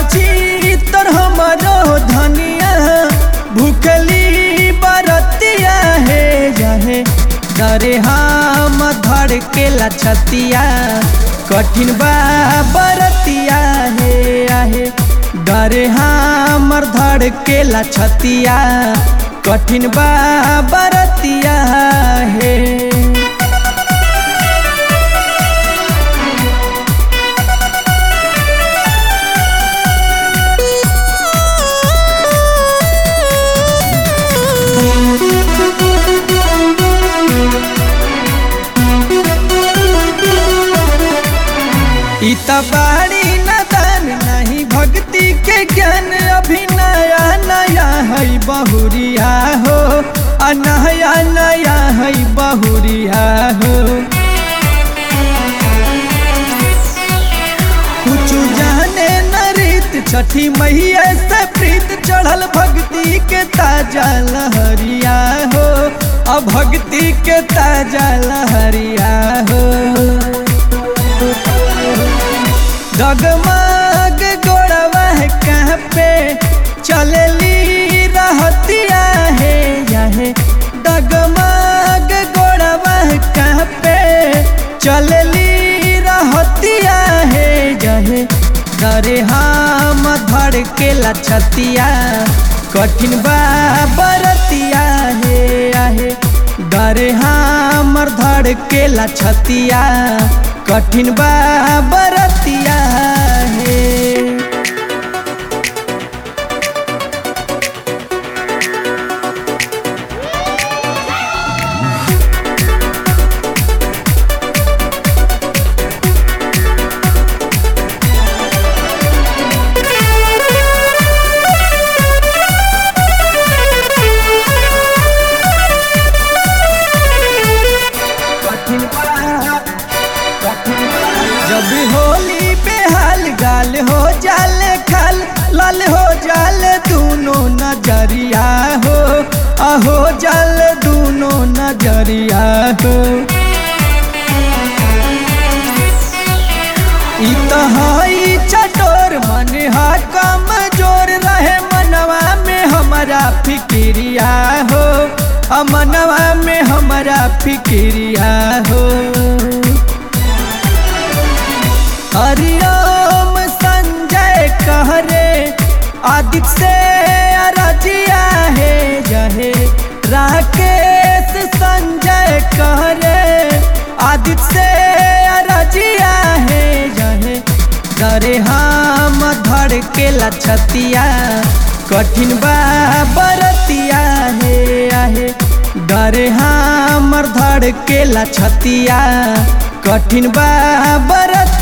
चितर हमरो धनिया भूखली बरतिया हे जहे डरे हम धड़ के लछतिया कठिन बा बरतिया हे आहे डरे हमर धड़ के लछतिया कठिन बा बरतिया हे बाड़ी नदान नहीं भक्ति के ज्ञान अभी नया नया है बहुरिया हो नया नया है बहुरिया हो कुछ जाने न रीत छठी मैया से प्रीत चढ़ल भक्ति के ताजा लहरिया हो भक्ति के ताजा लहरिया हो डगमग गोड़वा कहाँ पे चलली रहतिया है यहे डगमग गोड़वा कहाँ पे चलली रहतिया है यहे डरे हम धड़ के लछतिया कठिन बा बरतिया है आहे डरे हमर धड़ के लछतिया कठिन बा बरतिया है जब होली पे हाल गाल हो जाल खाल लाल हो जाल दोनों नजरिया हो अहो जाल दोनों नजरिया हो इतहाई चटोर मन हा कमजोर रहे मनवा में हमारा फिक्रिया हो मनवा में हमारा फिक्रिया हो हरिओम संजय कहरे आदित्य से अरजिया है जहे राकेश संजय कहरे आदित्य से अरजिया है जहे डरे हम धड़ के लछतिया कठिन बा बरतिया है आहे डरे हमर धड़ के लछतिया कठिन बा बरतिया